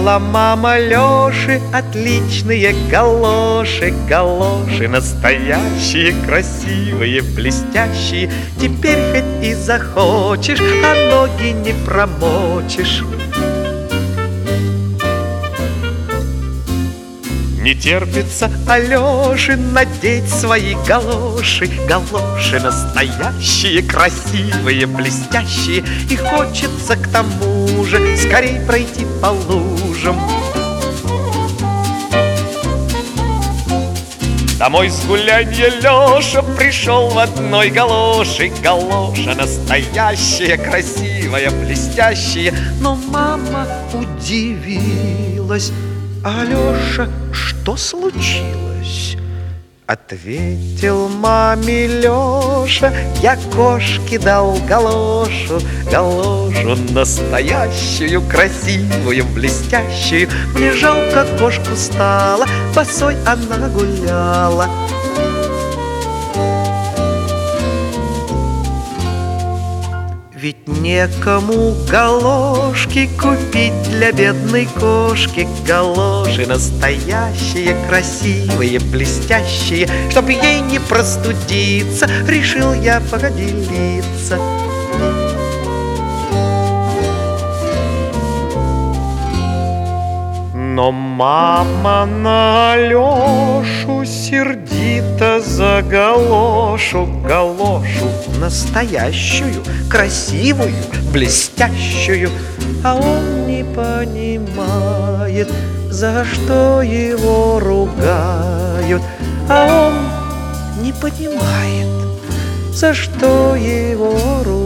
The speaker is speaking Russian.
Купила мама Лёши отличные галоши, галоши настоящие, красивые, блестящие. Теперь хоть и захочешь, а ноги не промочишь. Не терпится Алёше надеть свои галоши, галоши настоящие, красивые, блестящие. И хочется к тому же скорей пройти по лужам. Домой с гулянья Лёша пришел в одной галоши, галоша настоящая, красивая, блестящая. Но мама удивилась: Алёша, что случилось? Ответил маме Лёша: я кошке дал галошу, галошу настоящую, красивую, блестящую. Мне жалко кошку стало, босой она гуляла. Ведь некому галошки купить для бедной кошки. Галоши настоящие, красивые, блестящие. Чтоб ей не простудиться, решил я поделиться. Но мама на Алёшу сердито за галошу, галошу настоящую, красивую, блестящую. А он не понимает, за что его ругают. А он не понимает, за что его ругают.